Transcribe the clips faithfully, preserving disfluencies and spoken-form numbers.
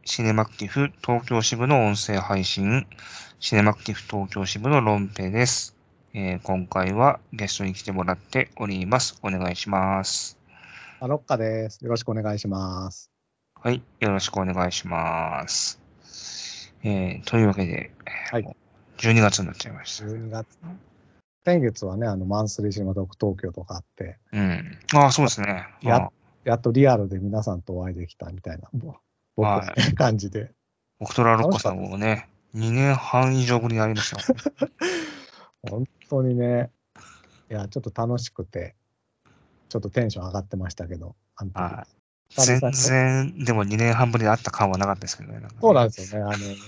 シネマクティフ東京支部の音声配信、シネマクティフ東京支部のロンペです。えー今回はゲストに来てもらっております。お願いします。 あ、ロッカです。よろしくお願いします。 はい、よろしくお願いします。えーというわけで、 はいもうじゅうにがつになっちゃいました。 じゅうにがつ。先月はね、あの、マンスリーシネマドッグ東京とかあって、 うん。ああ、そうですね。 やあやっとリアルで皆さんとお会いできたみたいな、ぼ僕はね、 はい。 感じで。 オクトラロッカさん楽しかったです。 もね、にねんはん以上ぶりに会いましたもんね。 本当にね、いや、ちょっと楽しくて、ちょっとテンション上がってましたけど、あの時。 はい。全久々にね。 然、でもにねんはんぶりに会った感はなかったですけどね。なんかそうなね。 んですよね。あの、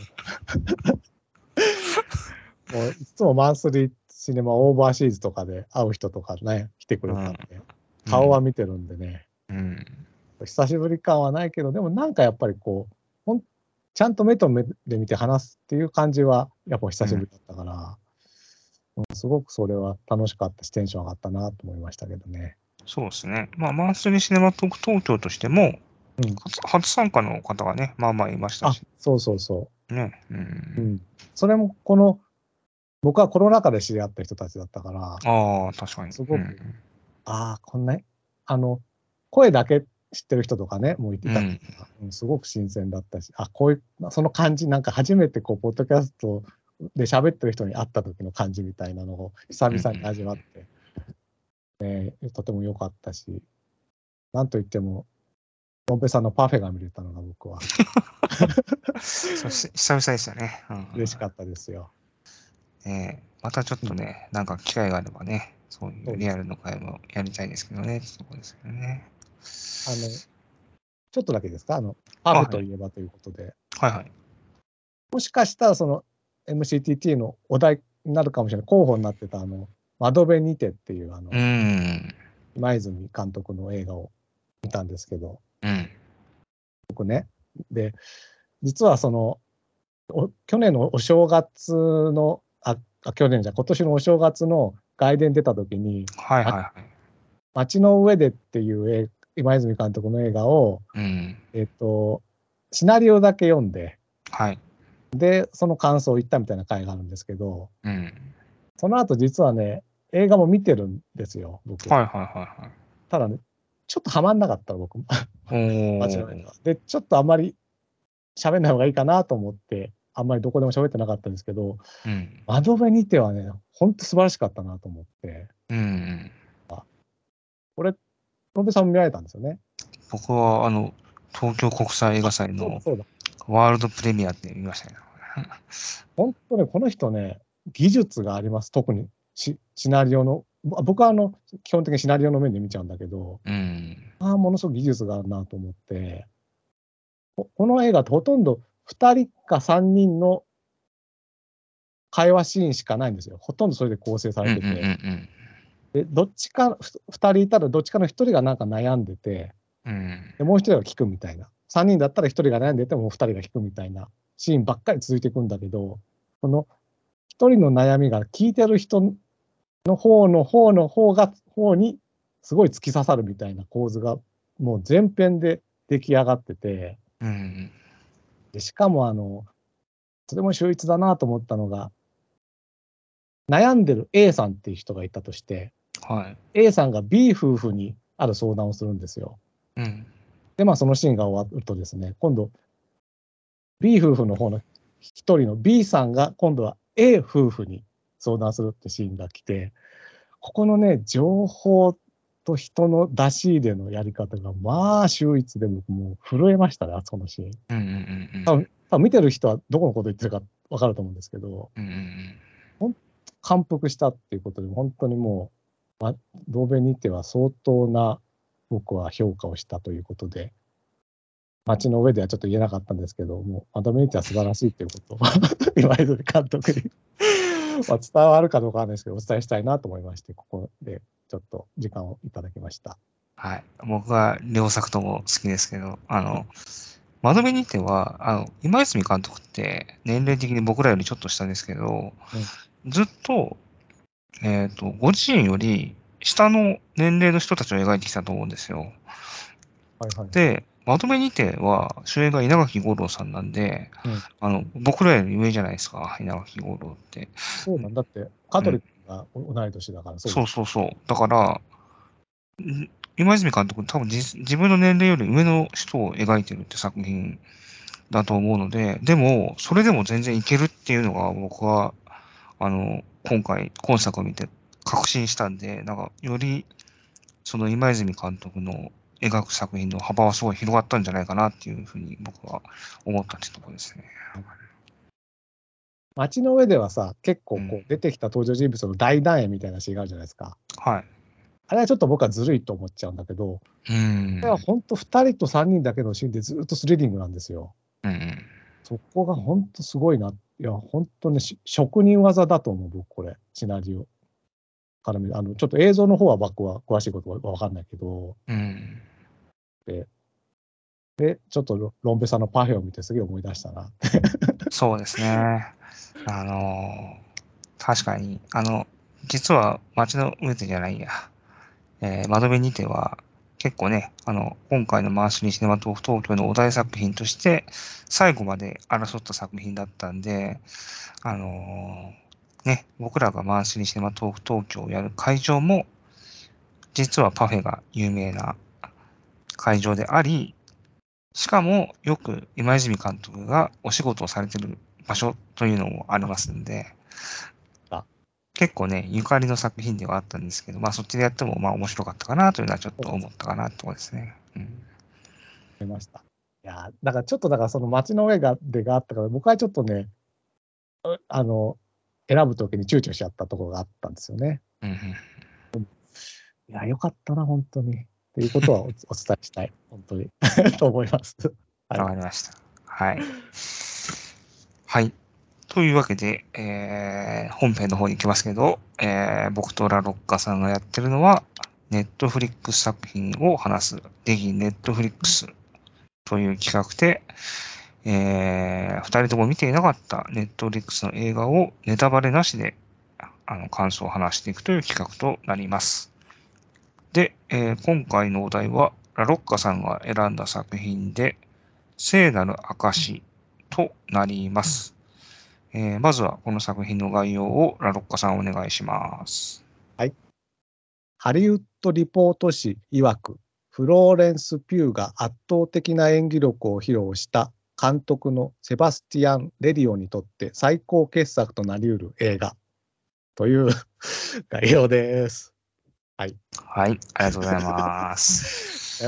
もういつもマンスリーシネマオーバーシーズとかで会う人とかね、来てくれたんで、 う顔はん。 見てるんでね、 うん。 久しぶり感はないけど、でもなんかやっぱりこう、ほんちゃんと目と目で見て話すっていう感じは、やっぱ久しぶりだったから、うんすごくそれは楽しかったし、テンション上がったなと思いましたけどね。 そうですね。まあ、マンスリーシネマトーク東京としても、 うん。 初初参加の方がね、まあまあいましたあ、 し、 そうそうそね。うう。うん。 ん。それも、この、僕はコロナ禍で知り合った人たちだったから、 ああ、確かに。 すごく、 うん。 ああ、こんな、あの、声だけ知ってる人とかね、もういたかうん。 ら、うん、すごく新鮮だったし、あ、こういう、その感じ、なんか初めてこう、ポッドキャストで喋ってる人に会った時の感じみたいなのを久々に味わって、えーとても良かったし、なんといっても、ロンペさんのパフェが見れたのが僕はそうし久々でしたね。うん。 嬉しかったですよ。 ねえまたちょっうん、 とね、なんか機会があればね、そういそうです。 うリアルの会もやりたいですけどね、そこですよね。 あの、ちょっとだけですか、あの、パあ、 フェはい。 といえばということで、 はいはい。 もしかしたらその エムシーティーティー のお題になるかもしれない、候補になってたあの、窓辺にてっていうあうーの、 ん。 今泉監督の映画を見たんですけど、 うん。 僕ね、で、実はその、お去年のお正月の、あ、あ去年じゃ、今年のお正月の外伝出た時に、まはいはいはい。 街の上でっていう映今泉監督の映画を、 うん。 えっと、シナリオだけ読んで、 はい。 で、その感想を言ったみたいな回があるんですけど、 うん。 その後実はね、映画も見てるんですよ、僕。 はいはいはいはい。 ただね、ちょっとハマんなかったの、僕。 おー。 街の上では。で、ちょっとあんまり喋んない方がいいかなと思って、あんまりどこでも喋ってなかったんですけど、 うん。 窓辺にてはね、ほんと素晴らしかったなと思って、 うん。 これ、ロンペさんも見られたんですよね。 僕は、あの、東京国際映画あ、 祭のそうだそうだ。 ワールドプレミアって見ましたね。 本当ね、この人ね、技術があります。特にシシナリオの、ぼ僕はあの基本的にシナリオの面で見ちゃうんだけど、 うん。 ああ、ものすごく技術があるなと思って、ここの映画ってほとんどふたりかさんにんの会話シーンしかないんですよ。ほとんどそれで構成さうんうんうんうれてて、 ん。 でどっちか、ふふたりいたらどっちかのひとりがなんか悩んでて、 うんでもうひとりが聞くみたいな。さんにんだったらひとりが悩んでてももうふたりが聞くみたいなシーンばっかり続いていくんだけど、このひとりの悩みが聞いてる人の方の方の方が方にすごい突き刺さるみたいな構図がもう全編で出来上がってて、 うん。 でしかもあのそれも秀逸だなと思ったのが、悩んでる A さんっていう人がいたとして、 はい。 A さんが B 夫婦にある相談をするんですよ。 うん。 でまあそのシーンが終わるとですね、今度 B 夫婦の方の一人の B さんが今度は A 夫婦に相談するってシーンが来て、ここのね、情報と人の出し入れのやり方が、まあ、秀逸で、僕もう震えましたね、あそこのシーン。 うんうんうん多分、多分見てる人はどこのこと言ってるか分かると思うんですけど、 うん。うんうんほん感服したっていうことで、本当にもう、ま、ドーベにては相当な僕は評価をしたということで、街の上ではちょっと言えなかったんですけど、もう、マドベニテは素晴らしいということを、今泉監督にまあ、伝わるかどうかわかんないですけど、お伝えしたいなと思いまして、ここでちょっと時間をいただきました。 はい。僕は両作とも好きですけど、あの、窓辺にては、あの、今泉監督って年齢的に僕らよりちょっと下ですけど、 うん、 ずっと、えっと、ご自身より下の年齢の人たちを描いてきたと思うんですよ。 はいはいはい。 で、 まとめにては、主演が稲垣吾郎さんなんで、 うん。 あの、僕らより上じゃないですか、稲垣吾郎って。 そうなんだって、香取君が同い年だからそうでそうす。 そうそう。だから、ん今泉監督、多分自自分の年齢より上の人を描いてるって作品だと思うので、でも、それでも全然いけるっていうのが僕は、あの、今回、今作を見て確信したんで、なんか、より、その今泉監督の描く作品の幅はすごい広がったんじゃないかなっていうふうに僕は思ったってところですね。 街の上ではさ、結うん。 構こう出てきた登場人物の大団円みたいなシーンがあるじゃないですか。 はい。 あれはちょっと僕はずるいと思っちゃうんだけど、 うーん。 これは本当ふたりとさんにんだけのシーンでずっとスリリングなんですよ。 うんうん。 そこが本当すごいな。いや、本当ね、し職人技だと思う、僕、これ、シナリオから見る。あの、ちょっと映像の方は僕は詳しいことは分かんないけど、 うん。 で、でちょっとロロンベさんのパフェを見てすげえ思い出したな。 そうですね。あの、確かに、あの、実は街の上でじゃないや。えー、窓辺にては、結構ね、あの、今回のマンスリーシネマトーク東京のお題作品として、最後まで争った作品だったんで、あのーね、僕らがマンスリーシネマトーク東京をやる会場も、実はパフェが有名な会場であり、しかもよく今泉監督がお仕事をされている場所というのもありますんで、 あ、 結構ね、ゆかりの作品ではあったんですけど、まあそっちでやってもまあ面白かったかなというのはちょっとそうです。 思ったかなってところですね。うん。 思いました。いや、だからちょっとだからその街の上がでがあったから、僕はちょっとね、あの、選ぶときに躊躇しちゃったところがあったんですよね。 うんうん。 いや、よかったな、本当に。っていうことはおお伝えしたい、本当に。と思います。はわい。 かりました。はい。はい。というわけで、えー、本編の方に行きますけど、えー、僕とラロッカさんがやってるのは、ネットフリックス作品を話す、デギネットフリックスという企画で、えー、二人とも見ていなかったネットフリックスの映画をネタバレなしで、あの、感想を話していくという企画となります。で、えー今回のお題は、ラロッカさんが選んだ作品で、聖なる証となります。えーまずはこの作品の概要をラロッカさんお願いします。 はい。ハリウッドリポート誌曰く、フローレンス・ピューが圧倒的な演技力を披露した監督のセバスティアン・レディオにとって最高傑作となり得る映画という概要です。はい。 はい、ありがとうございます。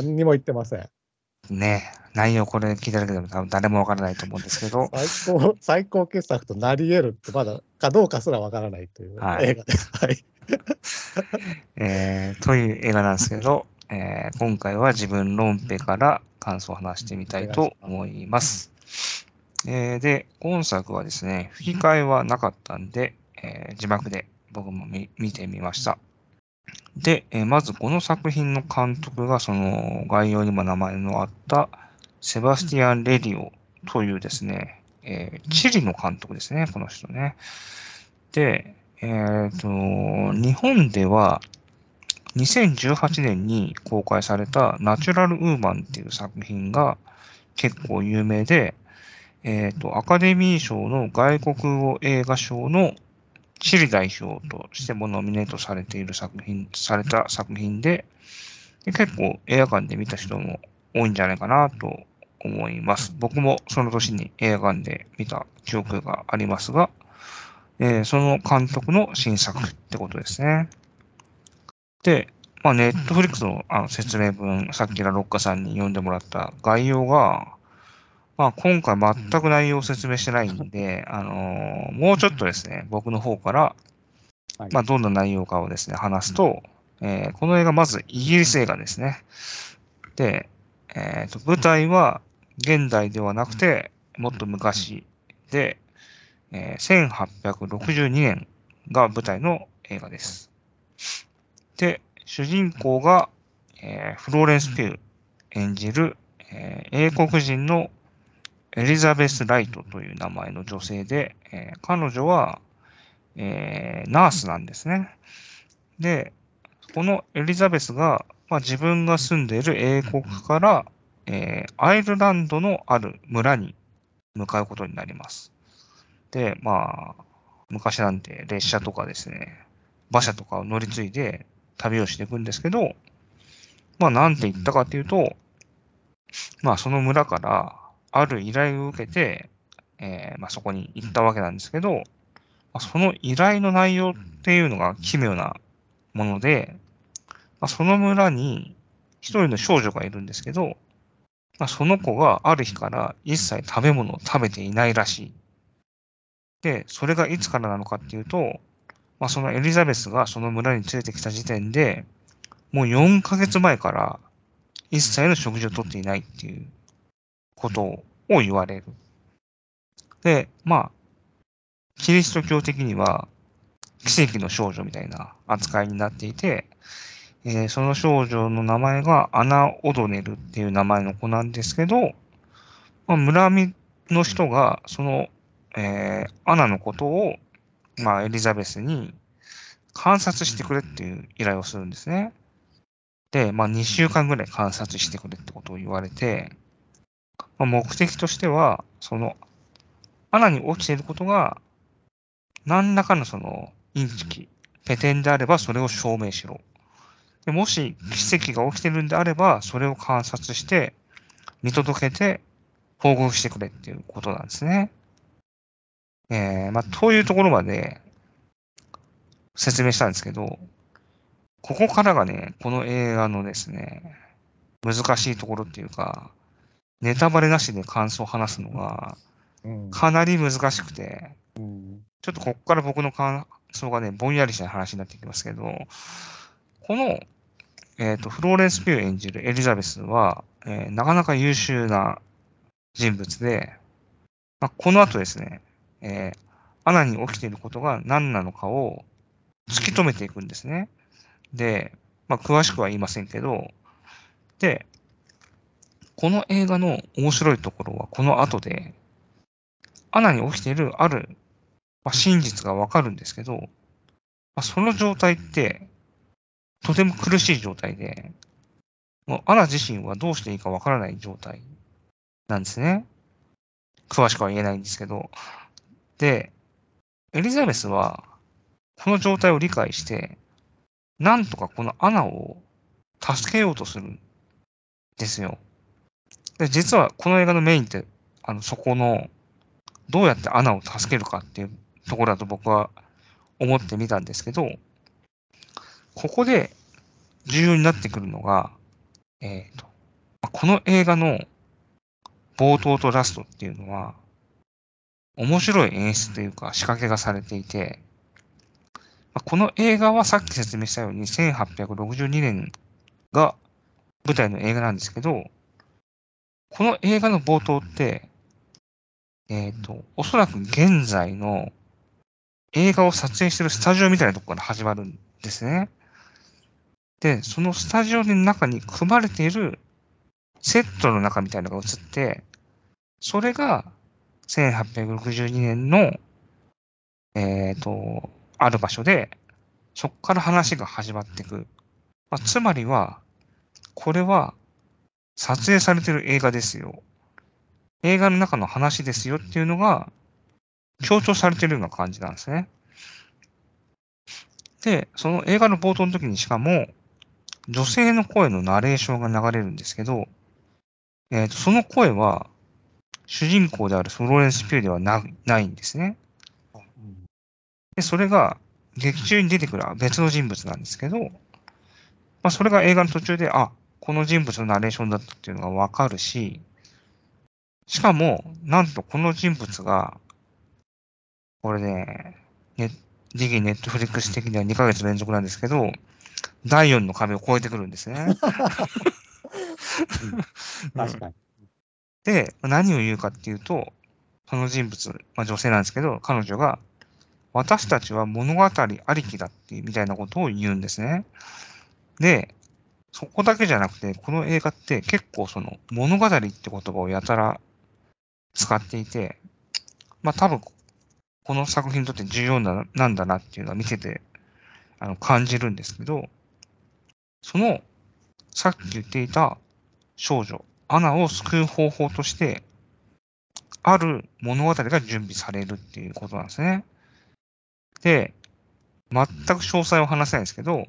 何にも言ってません。 ね、内容これ聞いただけでも多分誰もわからないと思うんですけど、 最高、最高傑作となり得るってまだかどうかすらわからないというはい。 映画です。はい。 えーという映画なんですけど、えー今回は自分論ペから感想を話してみたいお願いします。 と思います。えーで、今作はですね、吹き替えはなかったんで、えー字幕で僕も見見てみました。で、えーまずこの作品の監督が、その概要にも名前のあったセバスティアン・レディオというですね、えーチリの監督ですね、この人ね。で、えっと、日本ではにせんじゅうはちねんに公開されたナチュラル・ウーマンっていう作品が結構有名で、えっと、アカデミー賞の外国語映画賞のチリ代表としてもノミネートされている作品、された作品で、で結構映画館で見た人も多いんじゃないかなと思います。僕もその年に映画館で見た記憶がありますが、えーその監督の新作ってことですね。で、まあ、ネットフリックスのあの説明文、さっきラロッカさんに読んでもらった概要が、まあ、今回全く内容を説明してないんで、あのーもうちょっとですね、僕の方から、 はい。 まあ、どんな内容かをですね、話すと、えーこの映画、まずイギリス映画ですね。で、えーと、舞台は現代ではなくて、もっと昔で、えーせんはっぴゃくろくじゅうにねんが舞台の映画です。で、主人公が、えーフローレンス・ピュー演じる、えー英国人のエリザベス・ライトという名前の女性で、えー彼女は、えーナースなんですね。で、このエリザベスが、まあ、自分が住んでいる英国から、 えーアイルランドのある村に向かうことになります。で、まあ、昔なんて列車とかですね、馬車とかを乗り継いで旅をしていくんですけど、まあ、なんて言ったかっていうと、まあ、その村からある依頼を受けて、えーまあ、そこに行ったわけなんですけど、まあその依頼の内容っていうのが奇妙なもので、まあ、その村に一人の少女がいるんですけど、まあ、その子がある日から一切食べ物を食べていないらしい。で、それがいつからなのかっていうと、まあ、そのエリザベスがその村に連れてきた時点で、もうよんかげつまえから一切の食事をとっていないっていうことを言われる。で、まあ、キリスト教的には奇跡の少女みたいな扱いになっていて、えーその少女の名前がアナ・オドネルっていう名前の子なんですけど、まあ、村民の人がその、えーアナのことを、まあ、エリザベスに観察してくれっていう依頼をするんですね。で、まあ、にしゅうかんぐらい観察してくれってことを言われて、まあ、目的としては、その、アナに起きていることが、何らかのその、インチキ、ペテンであれば、それを証明しろ。でもし、奇跡が起きてるんであれば、それを観察して、見届けて、報告してくれっていうことなんですね。えー、まあ、というところまで説明したんですけど、ここからがね、この映画のですね、難しいところっていうか、ネタバレなしで感想を話すのが、 うん。 かなり難しくて、 うん。 ちょっとここから僕の感想がね、ぼんやりした話になってきますけど、この、えっと、フローレンス・ピュー演じるエリザベスは、えーなかなか優秀な人物で、まあ、この後ですね、えーアナに起きていることが何なのかを突き止めていくんですね。で、まあ、詳しくは言いませんけど、で、この映画の面白いところはこの後で、アナに起きているある、まあ、真実がわかるんですけど、まあ、その状態って、とても苦しい状態で、もうアナ自身はどうしていいかわからない状態なんですね。詳しくは言えないんですけど。で、エリザベスは、この状態を理解して、なんとかこのアナを助けようとするんですよ。で、実はこの映画のメインって、あの、そこの、どうやってアナを助けるかっていうところだと僕は思ってみたんですけど、ここで重要になってくるのが、えっと、この映画の冒頭とラストっていうのは、面白い演出というか仕掛けがされていて、この映画はさっき説明したようにせんはっぴゃくろくじゅうにねんが舞台の映画なんですけど、この映画の冒頭って、えっと、おそらく現在の映画を撮影してるスタジオみたいなところから始まるんですね。で、そのスタジオの中に組まれているセットの中みたいなのが映って、それがせんはっぴゃくろくじゅうにねんの、えっと、ある場所で、そこから話が始まっていく。まあ、つまりは、これは撮影されてる映画ですよ。映画の中の話ですよっていうのが強調されてるような感じなんですね。で、その映画の冒頭の時にしかも、女性の声のナレーションが流れるんですけど、えーと、その声は主人公であるフローレンス・ピューではなないんですね。 うんで、それが劇中に出てくる別の人物なんですけど、まあ、それが映画の途中で、あ、この人物のナレーションだったっていうのがわかるし、しかも、なんとこの人物が、これね、ね、次期ネットフリックス的にはにかげつ連続なんですけど、だいよんの壁を越えてくるんですね。 確かに。 で、何を言うかっていうと、その人物、まあ、女性なんですけど、彼女が、私たちは物語ありきだっていうみたいなことを言うんですね。で、そこだけじゃなくて、この映画って結構その物語って言葉をやたら使っていて、まあ多分この作品にとって重要ななんだなっていうのは見ててあの感じるんですけど、そのさっき言っていた少女、 アナを救う方法として、ある物語が準備されるっていうことなんですね。で、全く詳細を話せないんですけど、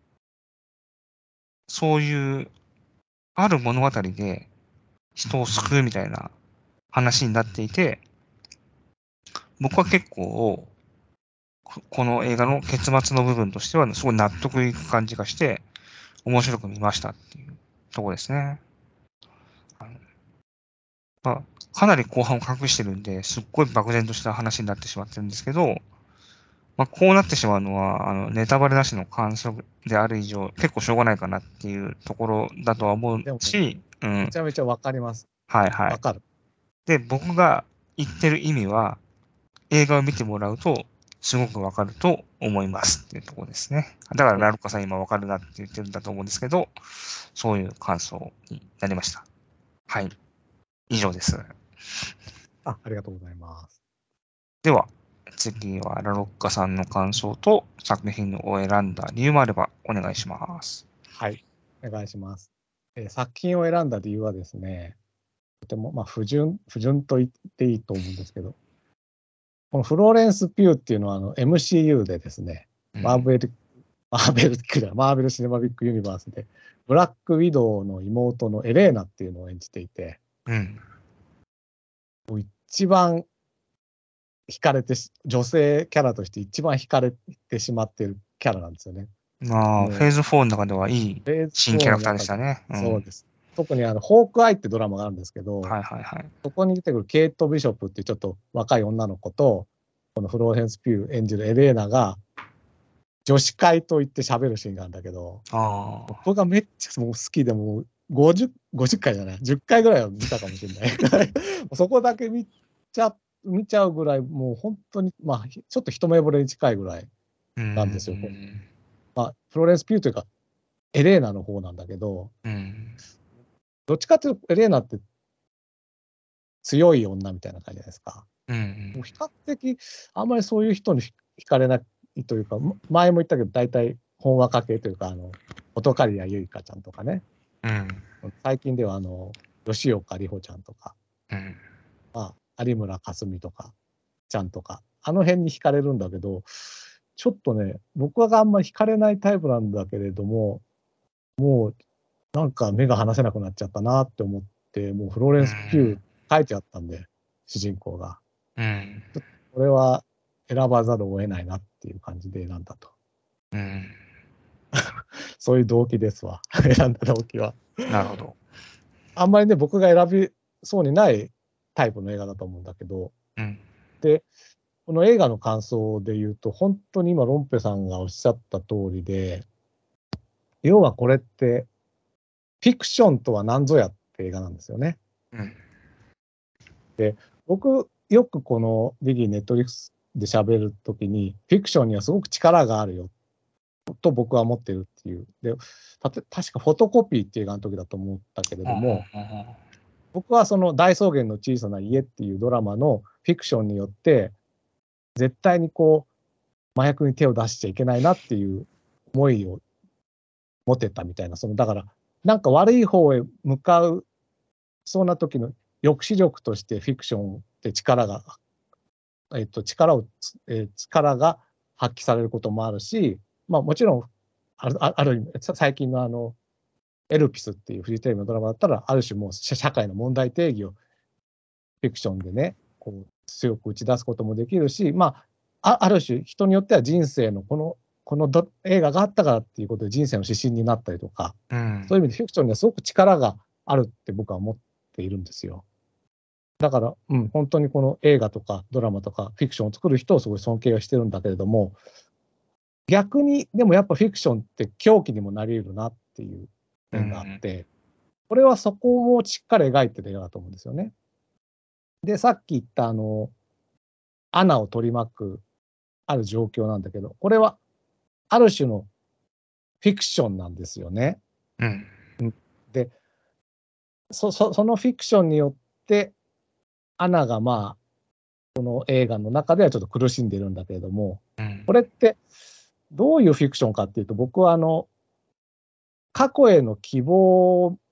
そういう、ある物語で人を救うみたいな話になっていて、僕は結構、ここの映画の結末の部分としては、すごい納得いく感じがして、面白く見ましたっていうところですね。あのまあ、かなり後半を隠してるんで、すっごい漠然とした話になってしまってるんですけど、まあ、こうなってしまうのは、あの、ネタバレなしの感想である以上、結構しょうがないかなっていうところだとは思うでも、 し、うん。 めちゃめちゃわかります。 はいはい。 わかる。 で、僕が言ってる意味は、映画を見てもらうと、すごくわかると思いますっていうところですね。だから、 そうラルカさん今わかるなって言ってるんだと思うんですけど、そういう感想になりました。はい。以上です。 あ、ありがとうございます。 では、次はラロッカさんの感想と作品を選んだ理由もあればお願いします。 はい、お願いします。えー作品を選んだ理由はですね、とても、まあ、不純、不純と言っていいと思うんですけど、このフローレンス・ピューっていうのはあの エムシーユー でですね、マーベル、マーベル、マーベル・シネマビック・ユニバースで、ブラック・ウィドウの妹のエレーナっていうのを演じていて、 うん。 もう一番惹かれてし、女性キャラとして一番惹かれてしまっているキャラなんですよね。 まあ、フェもう、 ーズフォーの中ではいいフェーズ新キャラクターでフォーの中で、 したね。うん。 そうです。特にあの、ホークアイってドラマがあるんですけど、 はいはいはい。 そこに出てくるケイト・ビショップっていうちょっと若い女の子と、このフローレンス・ピュー演じるエレーナが、女子会と言って喋るシーンがあるんだけど、 ああ。 僕がめっちゃもう好きで、もうごじゅう、ごじゅっかいじゃない、じゅっかいぐらいは見たかもしれない。そこだけ見ちゃ、見ちゃうぐらい、もう本当に、まあ、ちょっと一目惚れに近いぐらいうなんですよ。 ん。 まあ、フローレンス・ピューというか、エレーナの方なんだけど、 うん。 どっちかというと、エレーナって強い女みたいな感じじゃないですか。 うん。 もう比較的、あんまりそういう人に惹かれないというか、前も言ったけど、大体、本話家系というか、あの、本刈谷結花ちゃんとかね、 うん。 最近では、あの、吉岡里帆ちゃんとか、 うん。 まあ、有村架純とか、ちゃんとか、あの辺に惹かれるんだけど、ちょっとね、僕はあんまり惹かれないタイプなんだけれども、もう、なんか目が離せなくなっちゃったなって思って、もうフローレンス・ピュー書いてあったんで、主人公が。 うん。 ちょっとこれは選ばざるを得ないなっていう感じで選んだと。 うん。 そういう動機ですわ。選んだ動機は。 なるほど。 あんまりね、僕が選びそうにないタイプの映画だと思うんだけど、 うん。 で、この映画の感想で言うと、本当に今、ロンペさんがおっしゃった通りで、要はこれって、フィクションとは何ぞやって映画なんですよね。 うん。 で、僕、よくこのビギー・ネットリックスで喋るときに、フィクションにはすごく力があるよと僕は思ってるっていう。で、たて確かフォトコピーっていう映画の時だと思ったけれども、僕はその大草原の小さな家っていうドラマのフィクションによって、絶対にこう、麻薬に手を出しちゃいけないなっていう思いを持てたみたいな、その、だから、なんか悪い方へ向かう、そんな時の抑止力としてフィクションって力が、えっと、力を、えー力が発揮されることもあるし、まあもちろん、ある、ある意味、最近のあの、エルピスっていうフジテレビのドラマだったら、ある種もう社会の問題定義をフィクションでね、こう強く打ち出すこともできるし、まあ、あある種人によっては人生のこの、このど映画があったからっていうことで人生の指針になったりとか、 うん。 そういう意味でフィクションにはすごく力があるって僕は思っているんですよ。だから、うん、本当にこの映画とかドラマとかフィクションを作る人をすごい尊敬はしてるんだけれども、逆にでもやっぱフィクションって狂気にもなり得るなっていう面があって、これはそこをしっかり描いてる映画だと思うんですよね。で、さっき言ったあの、アナを取り巻くある状況なんだけど、これはある種のフィクションなんですよね。 うん。 で、そ、そ、そのフィクションによって、アナがまあ、この映画の中ではちょっと苦しんでいるんだけれども、 うん。 これってどういうフィクションかっていうと、僕はあの、過去への希望を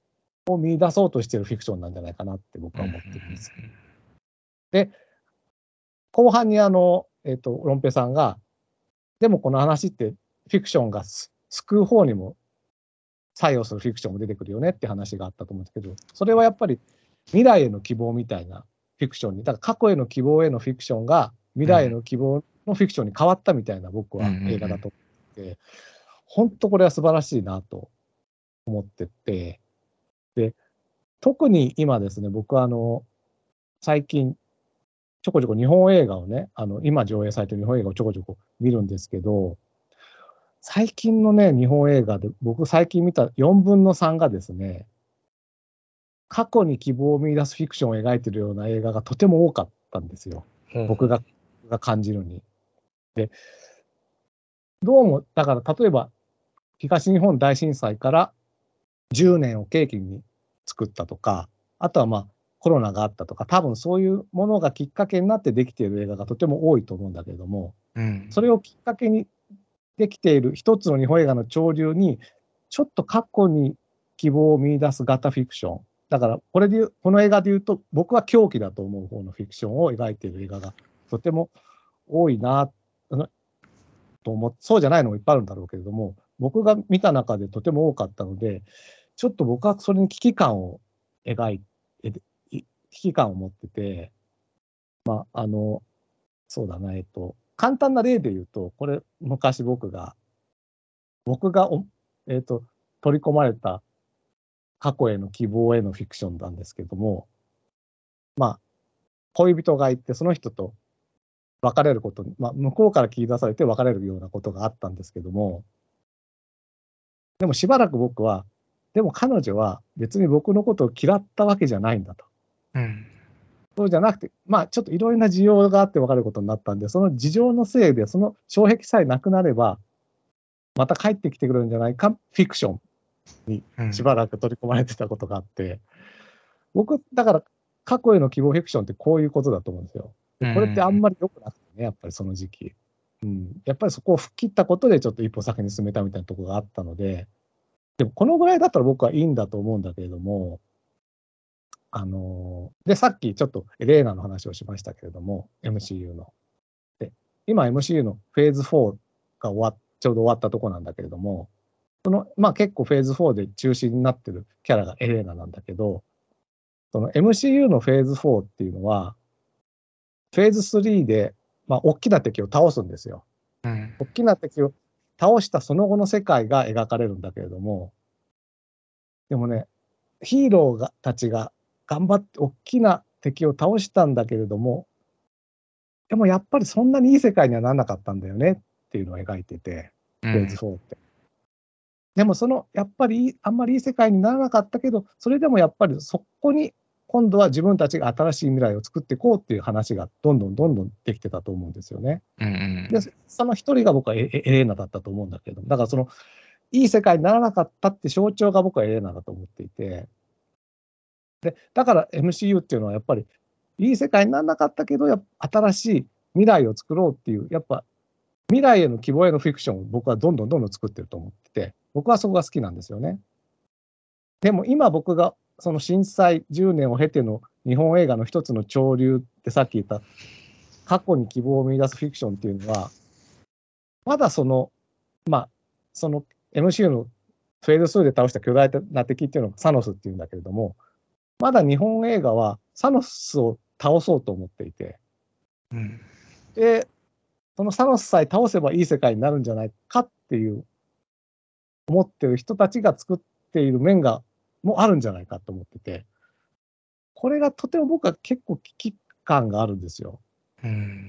を見出そうとしているフィクションなんじゃないかなって僕は思ってるんです。で、後半にあの、えっと、ロンペさんが、でもこの話ってフィクションが救う方にも作用するフィクションも出てくるよねって話があったと思うんですけど、それはやっぱり未来への希望みたいなフィクションに、だから過去への希望へのフィクションが未来への希望のフィクションに変わったみたいな僕は映画だと思って、本当これは素晴らしいなと思ってて、で、特に今ですね、僕はあの、最近、ちょこちょこ日本映画をね、あの、今上映されてる日本映画をちょこちょこ見るんですけど、最近のね、日本映画で、僕最近見たよんぶんのさんがですね、過去に希望を見出すフィクションを描いているような映画がとても多かったんですよ。僕がが感じるに。で、どうも、だから例えば、東日本大震災からじゅうねんを契機に作ったとか、あとはまあコロナがあったとか、多分そういうものがきっかけになってできている映画がとても多いと思うんだけれども、 うん、 それをきっかけにできている一つの日本映画の潮流に、ちょっと過去に希望を見出す型フィクション。だから、これで言う、この映画で言うと、僕は狂気だと思う方のフィクションを描いている映画がとても多いな、と思って、そうじゃないのもいっぱいあるんだろうけれども、僕が見た中でとても多かったので、ちょっと僕はそれに危機感を描いて、危機感を持ってて、まあ、あの、そうだな、えっと、簡単な例で言うと、これ、昔僕が、僕がお、えっと、取り込まれた過去への希望へのフィクションなんですけども、まあ、恋人がいて、その人と別れることに、まあ、向こうから切り出されて別れるようなことがあったんですけども、でもしばらく僕は、でも彼女は別に僕のことを嫌ったわけじゃないんだと。 うん、 そうじゃなくて、まあちょっといろいろな事情があって別れることになったんで、その事情のせいで、その障壁さえなくなれば、また帰ってきてくれるんじゃないか、フィクションにしばらく取り込まれてたことがあって、僕、だから過去への希望フィクションってこういうことだと思うんですよ。でこれってあんまり良くなくてね、やっぱりその時期。うん、やっぱりそこを吹っ切ったことでちょっと一歩先に進めたみたいなところがあったので、でもこのぐらいだったら僕はいいんだと思うんだけれども、あのーで、さっきちょっとエレーナの話をしましたけれども、エムシーユー の。で、今 エムシーユー のフェーズフォーが終わっ、ちょうど終わったとこなんだけれども、その、まあ結構フェーズフォーで中心になってるキャラがエレーナなんだけど、その エムシーユー のフェーズフォーっていうのは、フェーズスリーで、まあ大きな敵を倒すんですよ。 うん、 大きな敵を倒したその後の世界が描かれるんだけれども、でもね、ヒーローがたちが頑張って大きな敵を倒したんだけれども、でもやっぱりそんなにいい世界にはならなかったんだよねっていうのを描いてて、 うん、 フェーズフォーって。でもその、やっぱりあんまりいい世界にならなかったけど、それでもやっぱりそこに今度は自分たちが新しい未来を作っていこうっていう話がどんどんどんどんできてたと思うんですよね。 うん、 で、その一人が僕はエレーナだったと思うんだけど、だからその、いい世界にならなかったって象徴が僕はエレーナだと思っていて、で、だから エムシーユー っていうのはやっぱり、いい世界にならなかったけど、やっぱ新しい未来を作ろうっていう、やっぱ未来への希望へのフィクションを僕はどんどんどんどん作ってると思ってて、僕はそこが好きなんですよね。でも今僕がその震災じゅうねんを経ての日本映画の一つの潮流ってさっき言った過去に希望を見出すフィクションっていうのは、まだその、まあ、その エムシーユー のフェーズツーで倒した巨大な敵っていうのがサノスっていうんだけれども、まだ日本映画はサノスを倒そうと思っていて、 うん、 で、そのサノスさえ倒せばいい世界になるんじゃないかっていう思ってる人たちが作っている面がもあるんじゃないかと思ってて、これがとても僕は結構危機感があるんですよ。 うん、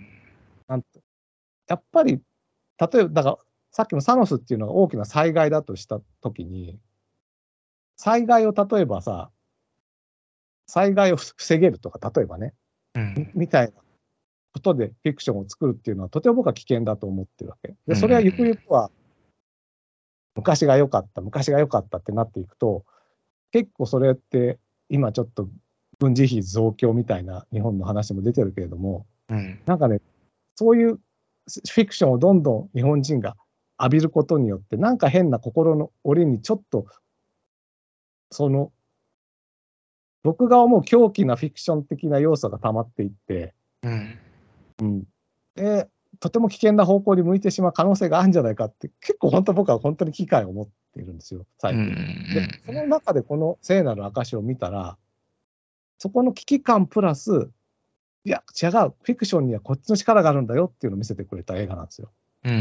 なんとやっぱり、例えば、だからさっきのサノスっていうのが大きな災害だとしたときに、災害を例えばさ、災害を防げるとか、例えばね、 うん、 みたいなことでフィクションを作るっていうのはとても僕は危険だと思ってるわけ。で、 うん、 それはゆくゆくは昔が良かった、昔が良かったってなっていくと、結構それって今ちょっと軍事費増強みたいな日本の話も出てるけれども、 うん、 なんかね、そういうフィクションをどんどん日本人が浴びることによって、なんか変な心の檻にちょっと、その僕が思う狂気なフィクション的な要素が溜まっていって、 うん。 うん、で、とても危険な方向に向いてしまう可能性があるんじゃないかって、結構本当僕は本当に危機感を持っているんですよ、 うん。う最近。で、 ん。 その中でこの聖なる証を見たら、そこの危機感プラス、いや、違う、フィクションにはこっちの力があるんだよっていうのを見せてくれた映画なんですよ。 うん。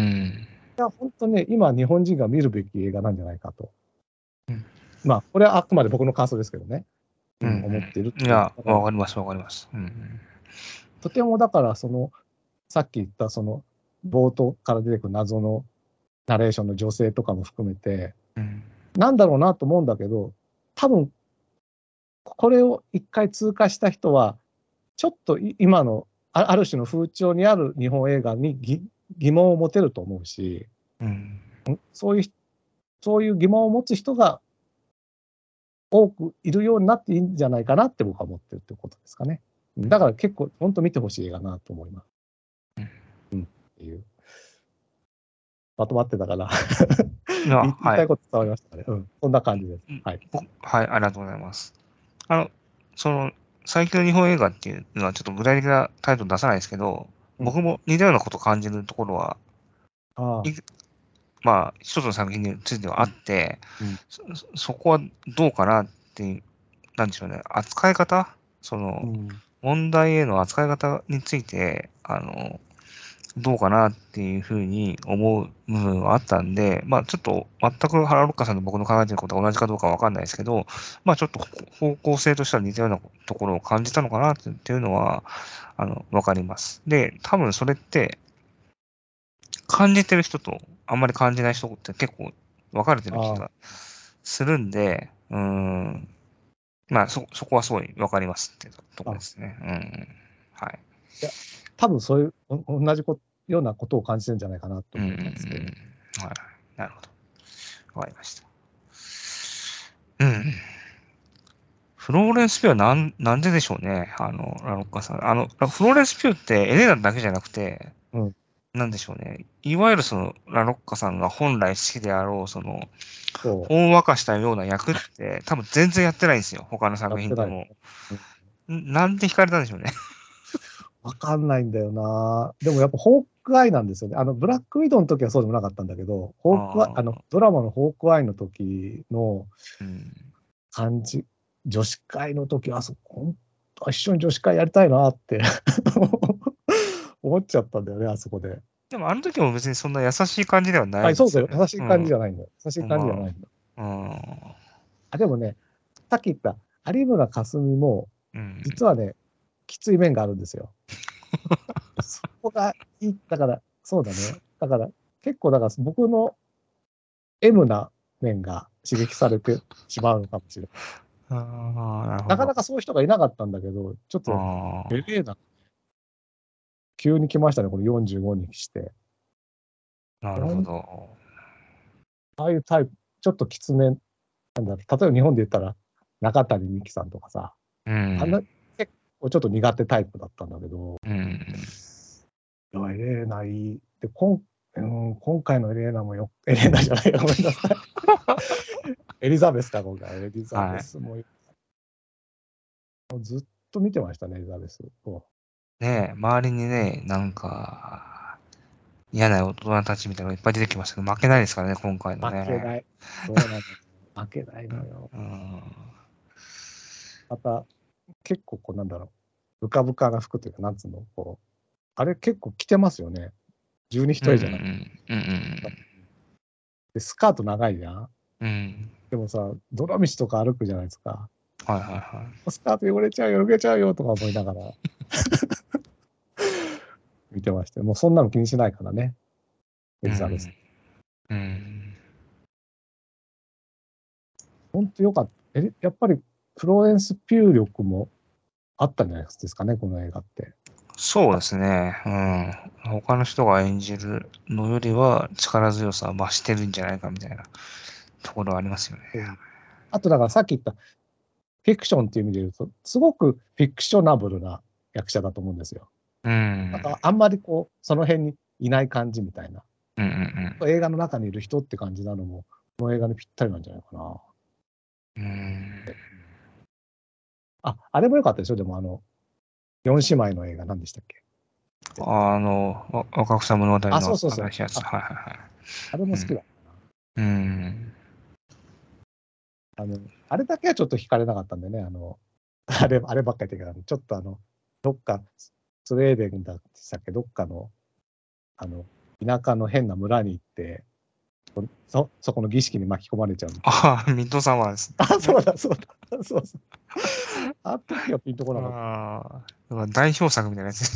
いや、本当ね、今日本人が見るべき映画なんじゃないかと。 うん。 まあ、これはあくまで僕の感想ですけどね。ううん、思っているっん。いていう。 や、 だから、 わかります、わかります。うん。 とてもだから、その、さっき言ったその、冒頭から出てくる謎のナレーションの女性とかも含めて、 うん。 なんだろうなと思うんだけど、多分、これを一回通過した人は、ちょっとい今の、あある種の風潮にある日本映画に疑疑問を持てると思うし、 うん。 そういう、そういう疑問を持つ人が多くいるようになっていいんじゃないかなって僕は思ってるってことですかね。だから結構、本当見てほしい映画なと思います。うんっていう。まとまってたかな。 いや、 言い言いはい。 たいこと伝わりましたかね。うん。そんな感じです。はい。 ぼはい、ありがとうございます。あの、その、最近の日本映画っていうのはちょっと具体的なタイトル出さないですけど、 うん。 僕も似たようなことを感じるところは、 ああ。 いまあ、一つの作品についてはあっうん。 て、 うん。 そそこはどうかなっていう、なんでしょうね、扱い方その、 うん。 問題への扱い方について、あの、どうかなっていうふうに思う部分はあったんで、まあちょっと全く原ロッカさんと僕の考えてることが同じかどうかわかんないですけど、まあちょっと方向性としては似たようなところを感じたのかなっていうのは、あの、わかります。で、多分それって、感じてる人とあんまり感じない人って結構分かれてる気ああ。 がするんで、うーん、まあそ、そこはすごい分かりますっていうところあ、 ですね。うん。はい。 いや、多分そういう、お同じこようなことを感じてるんじゃないかなとうんうんう思いますけど。 ん。はい。なるほど。わかりました。うん。フローレンス・ピューはなん、なんででしょうね。あの、ラロッカさん。あの、フローレンス・ピューってエレナだけじゃなくて、 うん。 なんでしょうね。いわゆるその、ラロッカさんが本来好きであろう、その、 そう、 ほんわかしたような役って、多分全然やってないんですよ。他のやってないよ作品でも。 ね。うん。 んなんで惹かれたんでしょうね。 わかんないんだよな。でもやっぱホークアイなんですよね。あの、ブラックウィドウの時はそうでもなかったんだけど、ホークアイ、あの、 ああ、 ドラマのホークアイの時のうん。 感じ、女子会の時は、そ本当一緒に女子会やりたいなって思っちゃったんだよね、あそこで。 でもあの時も別にそんな優しい感じではなあ、 いでそうそう、 すよね。 優しい感じうん。 じゃないんだよ。優しい感じじゃまないんだ。 あ、うん。 あ、でもね、さっき言った有村架純も、 うん。 実はね、きつい面があるんですよ。そこがいい、だから、そうだね。だから、結構、だから僕の M な面が刺激されてしまうのかもしれない。 ああ、なるほど。 なかなかそういう人がいなかったんだけど、ちょっと、 ああ、 エレーナ、急に来ましたね、このよんじゅうごにして。 なるほほんど。 ああいうタイプ、ちょっときつめ、なんだろう、例えば日本で言ったら、中谷美紀さんとかさ、 うん。 あんな、結構ちょっと苦手タイプだったんだけど、 うん。 いや、エレーナいい。で、こん、うん、今回のエレーナもよ、エレーナじゃないよ、ごめんなさい。エリザベスか、今回。エリザベはい。 スもずっと見てましたね、エリザベスを。 ねえ、周りにね、なんか、嫌な大人たちみたいなのがいっぱい出てきましたけど、負けないですからね、今回のね。 負けない。そうなの。負けないのよ。 うん。 また、結構こう、なんだろう。ブカブカな服というか、なんつうの、こう、あれ結構着てますよね。十二うんう人じゃなくて。 んうん。うんで、スカート長いじゃん。 うんうん。うん。 でもさ、泥道とか歩くじゃないですか。 はいはいはい。 スカート汚れちゃうよ、汚れちゃうよとか思いながら見てましたよ。もうそんなの気にしないからね、エうん。 リザベス。 うん。 本当よかった。え、やっぱりフローレンス・ピュー力もあったんじゃないですかね、この映画って。 そうですね。うん。他の人が演じるのよりは力強さは増してるんじゃないかみたいなところはありますよね。 うん。あとだからさっき言ったフィクションっていう意味で言うと、すごくフィクショナブルな役者だと思うんですよ。 うん。 なんかあんまりこう、その辺にいない感じみたいな。 うんうん映画の中にいる人って感じなのも、この映画にぴったりなんじゃないかな。 うん。うん。 あ、あれも良かったでしょでもあの、四姉妹の映画何でしたっけ？ あの、わ若草物語あ、そうのそうそう。 新しいやつ。 あ、 はいはいはい。 あれも好きだ。 うん。うん。 あの、あれだけはちょっと惹かれなかったんでね、あの、あれ、あればっかり言ってから、ちょっとあの、どっか、スウェーデンだってしたっけ、どっかの、あの、田舎の変な村に行って、そ、そこの儀式に巻き込まれちゃうみたいな。 ああ、ミッドサマーですあ、 ね。 そうだ、そうだ、そうそう。あの時はピンとこなかった。 ああ、代表作みたいなやつです。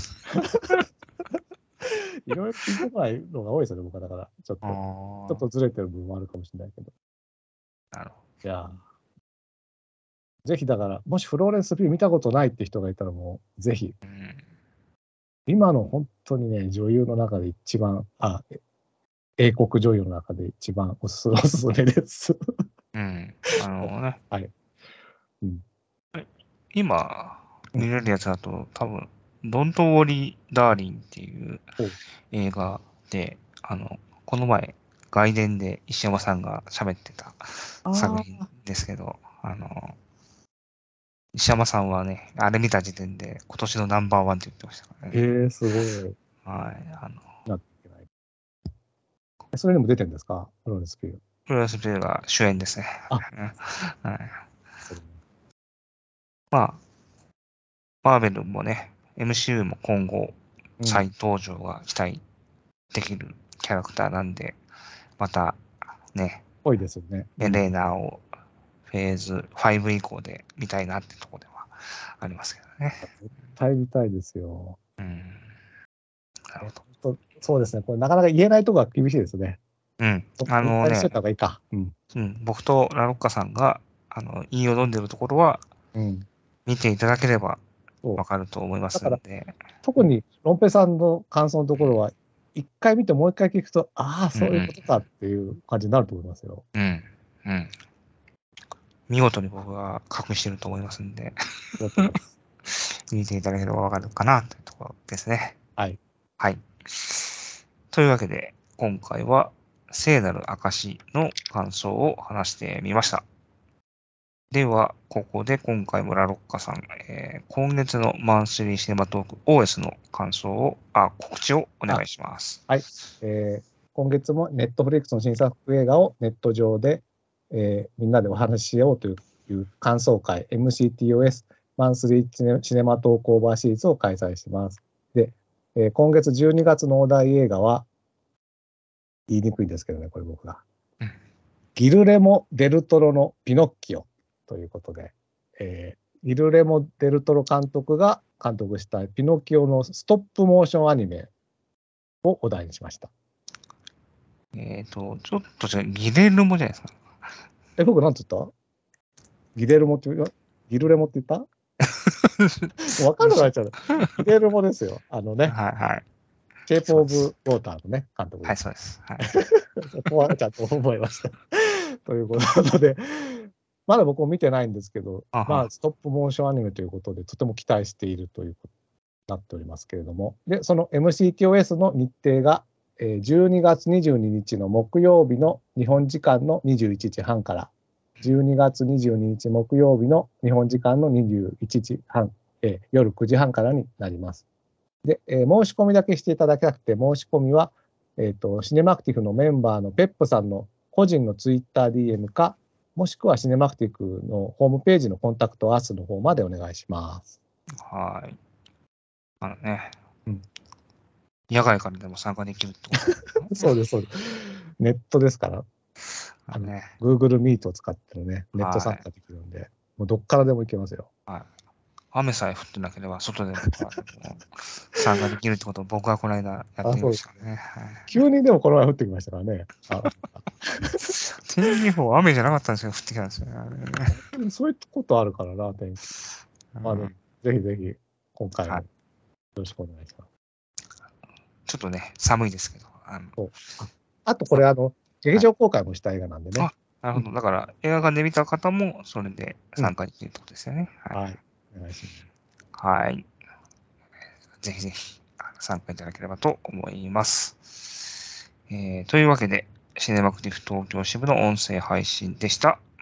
いろいろピンとこないのが多いですよね、僕は。だから、ちょっあと、ちょっとずれてる部分もあるかもしれないけど。 あ、なるほいやー、ぜひだから、もしフローレンス・ピュー見たことないって人がいたら、もう、ぜひ、 ど。うん。 今の本当にね、女優の中で一番、あ、英国女優の中で一番おすすおすすめです。 うん。あのね、 はい。うん。 今、 うん。 見れるやつだと、多分、ドントウォリー・ダーリンっていうお映画で、あの、この前、外伝で石山さんが喋ってた作品ああ、 ですけど、あの、石山さんはね、あれ見た時点で今年のナンバーワンって言ってましたからね。 ええすごい。 はい。あの、 なっていけない。えそれにも出てるんですかフローレンス・ピュー。 フロレンス・ピューが主演ですね。 あ、 うんはい。 それね。 まあ、マーベルもね、エムシーユー も今後、 うん。 再登場が期待できるキャラクターなんで、またね、 多いですよね。うエレーん。 ナをフェーズファイブ以降で見たいなってところではありますけどね。 絶対見たいですよ。 うん。なるえほど。 本当そうですね。これなかなか言えないとこが厳しいですね。 うん。 そあのね、 絶対にしといた方がいいか。うん。 うん、僕とラロッカさんが、あの、言いよどんでるところは、 うん。 見ていただければそう。 わかると思いまだから、 すんで。 特にロンペさんの感想のところは、一回見てもう一回聞くと、ああ、 うん、うん、 そういうことかっていう感じになると思いますよ。 うん、うん。見事に僕は隠してると思いますんで、 だと思います。 見ていただければわかるかなというところですね。 はい。 はい。というわけで、今回は聖なる証の感想を話してみました。では、ここで今回もラロッカさん、えー今月のマンスリーシネマトーク オーエス の感想を、あ、告知をお願あ、 いします。 はい。えー今月もネットフリックスの新作映画をネット上で、えーみんなでお話ししようといういう感想会 エムシーティーオーエス マンスリーシネシネマトークオーバーシリーズを開催します。で、えー今月じゅうにがつのお題映画は、言いにくいんですけどね、これ僕が。 うんギルレモ・デルトロのピノッキオということで、えーギルレモ・デルトロ監督が監督したピノッキオのストップモーションアニメをお題にしました。 えっと、ちょっとじゃギレルモじゃないですか。 え、僕なんて言ったギレルモって言うギルレモって言ったわかんなくなっちゃう。ギレルモですよ。あのね、 はいはい。 シェイプ・オブ・そうです。 ウォーターのね、監督はい、 です。 そうです。はい。 そこはちゃんと覚えました。ということなので、まだ僕も見てないんですけど、 あは。 まあ、ストップモーションアニメということで、とても期待しているということになっておりますけれども、で、その エムシーティーオーエス の日程が、えーじゅうにがつにじゅうににちの木曜日の日本時間のにじゅういちじはんから、じゅうにがつにじゅうににち木曜日の日本時間のにじゅういちじはん、えー夜くじはんからになります。で、えー申し込みだけしていただきたくて、申し込みは、えっと、シネマクティフのメンバーのペップさんの個人のツイッター ディーエム か、もしくはシネマクティフのホームページのコンタクトアースの方までお願いします。 はい。あのね、 うん、 野外からでも参加できるってことそうです、そうです。ネットですから、あの、 あのね。 Google Meet を使ってるね、ネットはい。 参加できるんで、もうどっからでも行けますよ。 はい。雨さえ降ってなければ、外で僕はもう参加できるってことを僕はこの間やってあ、 みまそう。 したからね。はい。 急にでもこの前降ってきましたからね。あ、 天気予報雨じゃなかったんですけど、降ってきたんですよね。あれね。 本当にそういうことあるからな、天気。まあ、でもうんぜひぜひ、今回もはい。 よろしくお願いします。 ちょっとね、寒いですけど。あのそうああとこまれ、あの、劇はい。 場公開もした映画なんでね。 あ、なるうん。 ほど。だから、映画館で見た方も、それでうん。 参加できるってことですよね。はい。 はい。お願いします。 はい。ぜひぜひあの参加いただければと思います。えーというわけで、シネマクティフ東京支部の音声配信でした。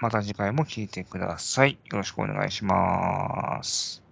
また次回も聞いてください。よろしくお願いします。